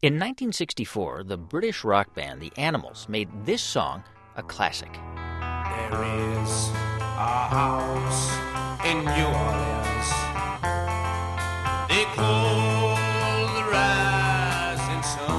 In 1964, the British rock band The Animals made this song a classic. There is a house in New Orleans they call the Rising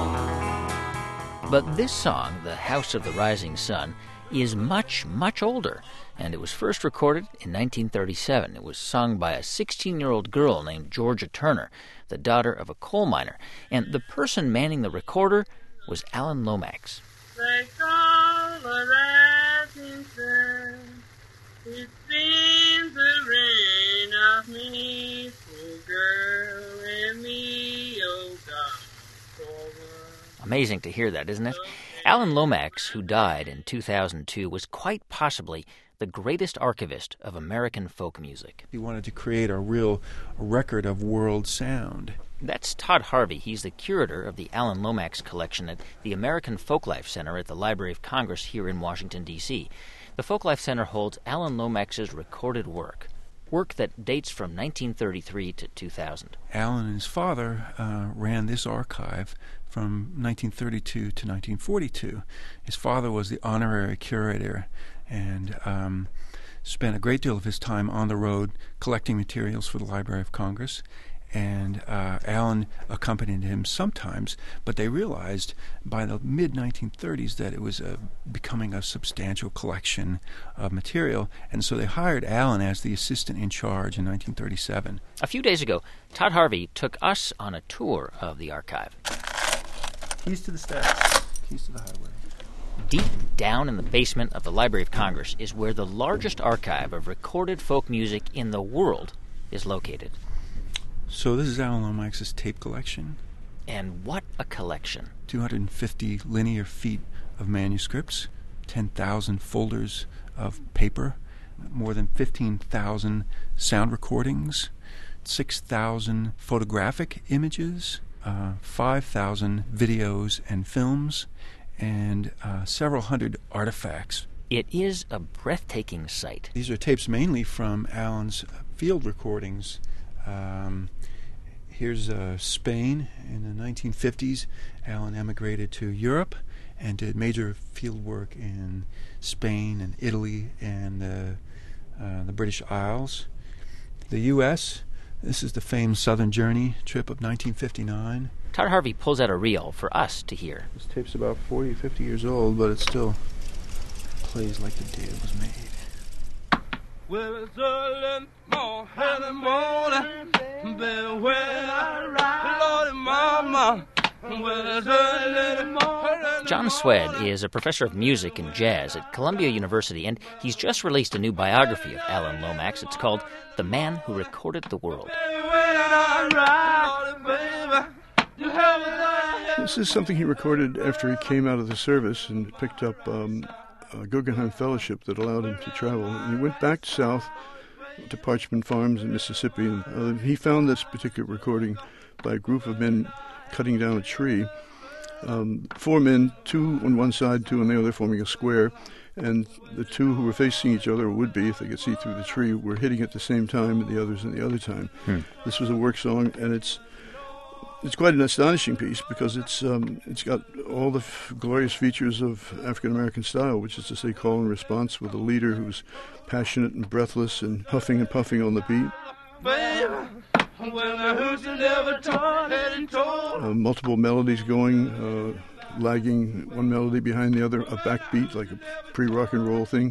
Sun. But this song, The House of the Rising Sun, is much, much older, and it was first recorded in 1937. It was sung by a 16-year-old girl named Georgia Turner, the daughter of a coal miner, and the person manning the recorder was Alan Lomax. They call the rising sun, it seems the rain of me, oh girl, and me, oh God, over. Amazing to hear that, isn't it? Alan Lomax, who died in 2002, was quite possibly the greatest archivist of American folk music. He wanted to create a real record of world sound. That's Todd Harvey. He's the curator of the Alan Lomax collection at the American Folklife Center at the Library of Congress here in Washington, D.C. The Folklife Center holds Alan Lomax's recorded work that dates from 1933 to 2000. Alan and his father ran this archive from 1932 to 1942. His father was the honorary curator and spent a great deal of his time on the road collecting materials for the Library of Congress. And Alan accompanied him sometimes, but they realized by the mid-1930s that it was becoming a substantial collection of material, and so they hired Alan as the assistant in charge in 1937. A few days ago, Todd Harvey took us on a tour of the archive. Keys to the stacks, keys to the highway. Deep down in the basement of the Library of Congress is where the largest archive of recorded folk music in the world is located. So this is Alan Lomax's tape collection. And what a collection. 250 linear feet of manuscripts, 10,000 folders of paper, more than 15,000 sound recordings, 6,000 photographic images, 5,000 videos and films, and several hundred artifacts. It is a breathtaking sight. These are tapes mainly from Alan's field recordings. Here's Spain in the 1950s. Alan emigrated to Europe and did major field work in Spain and Italy and the British Isles. The U.S., this is the famed Southern Journey trip of 1959. Todd Harvey pulls out a reel for us to hear. This tape's about 40, 50 years old, but it still plays like the day it was made. Well, it's early morning, baby, when I ride, Lordy mama. Well, it's early morning. John Swed is a professor of music and jazz at Columbia University, and he's just released a new biography of Alan Lomax. It's called The Man Who Recorded the World. This is something he recorded after he came out of the service and picked up a Guggenheim Fellowship that allowed him to travel. And he went back south to Parchman Farms in Mississippi, and he found this particular recording by a group of men cutting down a tree. 4 men, 2 on one side, 2 on the other, forming a square, and the 2 who were facing each other, or would be if they could see through the tree, were hitting at the same time, and the others at the other time. This was a work song, and it's quite an astonishing piece because it's got all the glorious features of African American style, which is to say, call and response with a leader who's passionate and breathless and huffing and puffing on the beat. Multiple melodies going, lagging one melody behind the other, a backbeat like a pre-rock and roll thing.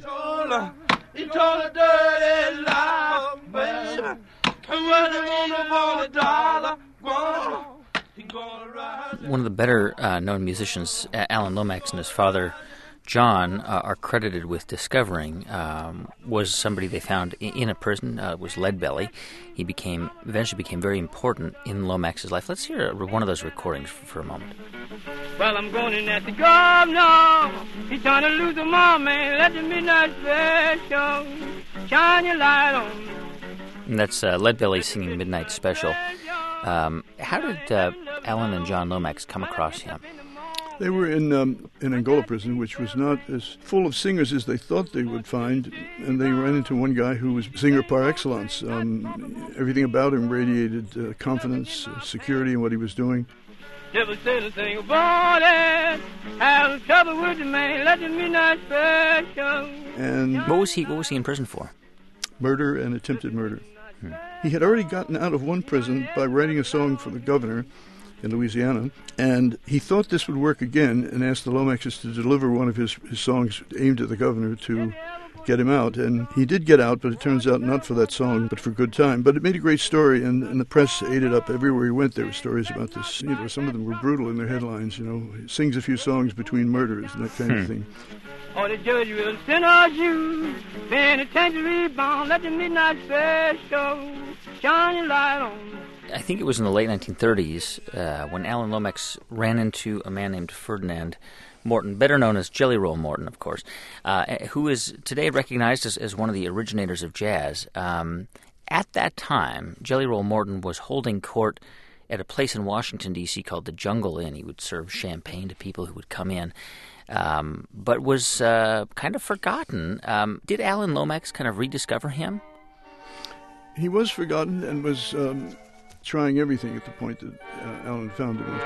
One of the better known musicians, Alan Lomax, and his father, John, are credited with discovering was somebody they found in a prison, was Leadbelly. He eventually became very important in Lomax's life. Let's hear one of those recordings for a moment. Well, I'm going in at the governor. He's trying to lose the mom, man. Let the midnight special shine your light on. And that's Leadbelly singing Midnight Special. How did Alan and John Lomax come across him? They were in Angola prison, which was not as full of singers as they thought they would find, and they ran into one guy who was singer par excellence. Everything about him radiated confidence, security in what he was doing. Never said a thing about it. Having trouble with the man, let the midnight special. And What was he in prison for? murder and attempted murder. He had already gotten out of one prison by writing a song for the governor in Louisiana, and he thought this would work again and asked the Lomaxes to deliver one of his songs aimed at the governor to get him out. And he did get out, but it turns out not for that song, but for Good Time. But it made a great story, and the press ate it up. Everywhere he went, there were stories about this. You know, some of them were brutal in their headlines, you know. He sings a few songs between murders and that kind of thing. Or the judge will send us you, penitentiary bound, let the midnight special shine your light on. I think it was in the late 1930s when Alan Lomax ran into a man named Ferdinand Morton, better known as Jelly Roll Morton, of course, who is today recognized as one of the originators of jazz. At that time, Jelly Roll Morton was holding court at a place in Washington, D.C. called the Jungle Inn. He would serve champagne to people who would come in, but was kind of forgotten. Did Alan Lomax kind of rediscover him? He was forgotten and was trying everything at the point that Alan found him.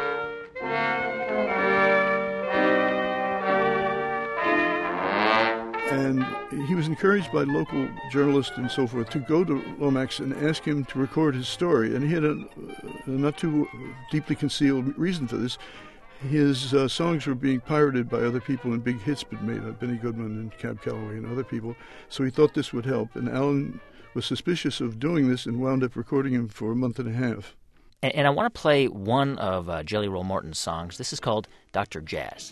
And he was encouraged by local journalists and so forth to go to Lomax and ask him to record his story. And he had a not too deeply concealed reason for this. His songs were being pirated by other people, and big hits been made by Benny Goodman and Cab Calloway and other people. So he thought this would help. And Alan was suspicious of doing this and wound up recording him for a month and a half. And I want to play one of Jelly Roll Morton's songs. This is called Dr. Jazz.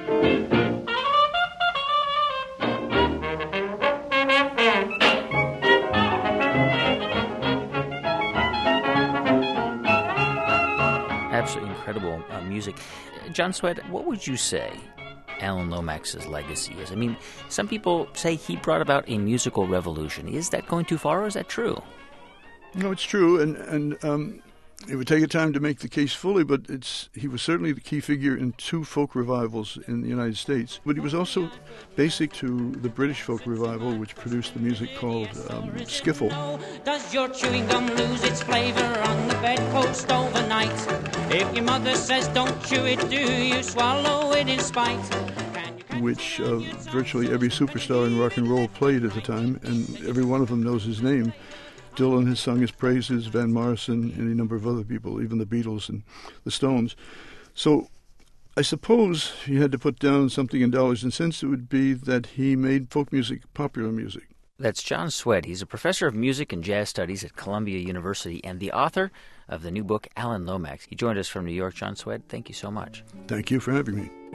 Absolutely incredible music. John Swett, what would you say Alan Lomax's legacy is? I mean, some people say he brought about a musical revolution. Is that going too far, or is that true? No, it's true, and it would take a time to make the case fully, but he was certainly the key figure in two folk revivals in the United States. But he was also basic to the British folk revival, which produced the music called skiffle. Does your chewing gum lose its flavor on the bedpost overnight? If your mother says don't chew it, do you swallow it in spite? Which virtually every superstar in rock and roll played at the time, and every one of them knows his name. Dylan has sung his praises, Van Morrison, and a number of other people, even the Beatles and the Stones. So I suppose he had to put down something in dollars and cents. It would be that he made folk music popular music. That's John Swett. He's a professor of music and jazz studies at Columbia University and the author of the new book, Alan Lomax. He joined us from New York. John Swett, thank you so much. Thank you for having me.